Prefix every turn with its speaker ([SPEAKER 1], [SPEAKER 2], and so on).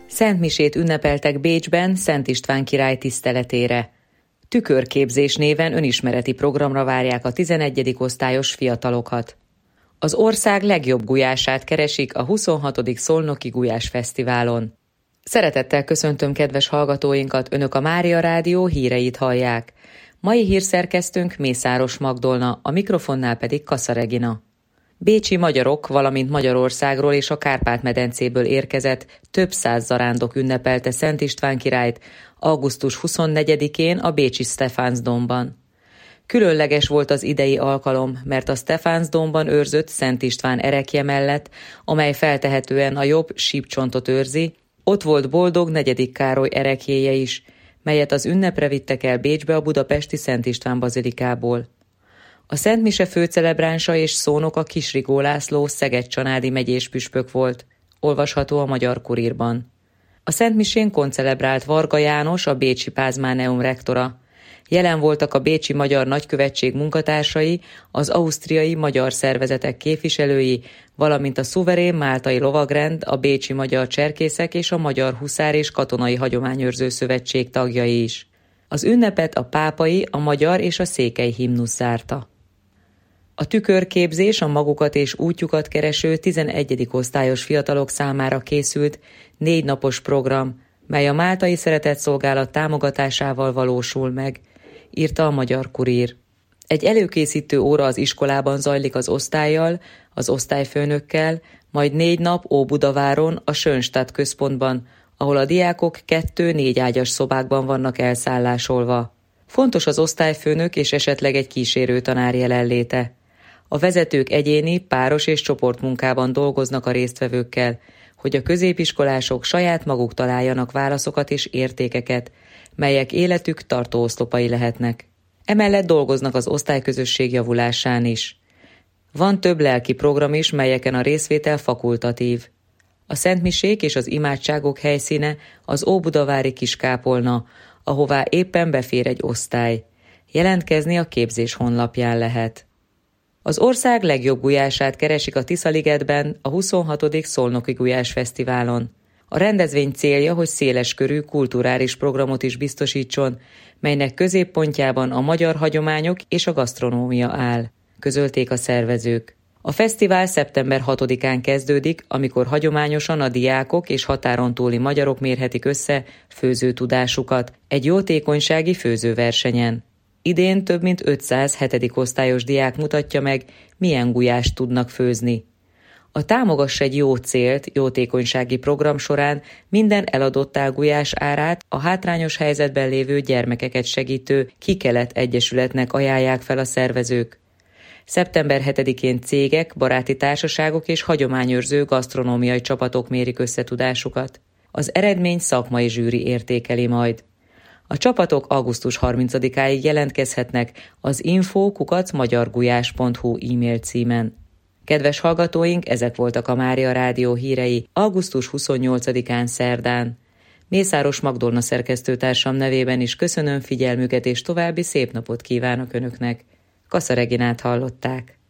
[SPEAKER 1] Szentmisét ünnepeltek Bécsben Szent István király tiszteletére. Tükörképzés néven önismereti programra várják a 11. osztályos fiatalokat. Az ország legjobb gulyását keresik a 26. Szolnoki Gulyás Fesztiválon. Szeretettel köszöntöm kedves hallgatóinkat, Önök a Mária Rádió híreit hallják. Mai hírszerkesztőnk Mészáros Magdolna, a mikrofonnál pedig Kassa Regina. Bécsi magyarok, valamint Magyarországról és a Kárpát-medencéből érkezett több száz zarándok ünnepelte Szent István királyt augusztus 24-én a bécsi Stephansdomban. Különleges volt az idei alkalom, mert a Stephansdomban őrzött Szent István erekje mellett, amely feltehetően a jobb sípcsontot őrzi, ott volt boldog 4. Károly ereklyéje is, melyet az ünnepre vittek el Bécsbe a budapesti Szent István bazilikából. A Szent Mise főcelebránsa és szónoka Kisrigó László Szeged-Csanádi megyés püspök volt, olvasható a Magyar Kurírban. A Szent Misén koncelebrált Varga János, a bécsi Pázmáneum rektora. Jelen voltak a bécsi magyar nagykövetség munkatársai, az ausztriai magyar szervezetek képviselői, valamint a szuverén máltai lovagrend, a bécsi magyar cserkészek és a Magyar Huszár és Katonai Hagyományőrző Szövetség tagjai is. Az ünnepet a pápai, a magyar és a székely himnusz zárta. A tükörképzés a magukat és útjukat kereső 11. osztályos fiatalok számára készült 4 napos program, mely a Máltai Szeretetszolgálat támogatásával valósul meg, írta a Magyar Kurír. Egy előkészítő óra az iskolában zajlik az osztállyal, az osztályfőnökkel, majd 4 nap Óbudaváron, a Schönstatt központban, ahol a diákok 2-4 ágyas szobákban vannak elszállásolva. Fontos az osztályfőnök és esetleg egy kísérő tanár jelenléte. A vezetők egyéni, páros és csoportmunkában dolgoznak a résztvevőkkel, hogy a középiskolások saját maguk találjanak válaszokat és értékeket, melyek életük tartó oszlopai lehetnek. Emellett dolgoznak az osztályközösség javulásán is. Van több lelki program is, melyeken a részvétel fakultatív. A szentmisék és az imádságok helyszíne az óbudavári Kiskápolna, ahová éppen befér egy osztály. Jelentkezni a képzés honlapján lehet. Az ország legjobb gulyását keresik a Tiszaligetben a 26. Szolnoki Gulyás Fesztiválon. A rendezvény célja, hogy széleskörű kulturális programot is biztosítson, melynek középpontjában a magyar hagyományok és a gasztronómia áll, közölték a szervezők. A fesztivál szeptember 6-án kezdődik, amikor hagyományosan a diákok és határon túli magyarok mérhetik össze főzőtudásukat egy jótékonysági főzőversenyen. Idén több mint 500 7. osztályos diák mutatja meg, milyen gulyást tudnak főzni. A Támogass egy jó célt jótékonysági program során minden eladott gulyás árát a hátrányos helyzetben lévő gyermekeket segítő Kikelet Egyesületnek ajánlják fel a szervezők. Szeptember 7-én cégek, baráti társaságok és hagyományőrző gasztronómiai csapatok mérik összetudásukat. Az eredmény szakmai zsűri értékeli majd. A csapatok augusztus 30-áig jelentkezhetnek az info@magyargulyás.hu e-mail címen. Kedves hallgatóink, ezek voltak a Mária Rádió hírei augusztus 28-án szerdán. Mészáros Magdolna szerkesztőtársam nevében is köszönöm figyelmüket és további szép napot kívánok Önöknek. Kassa Reginát hallották.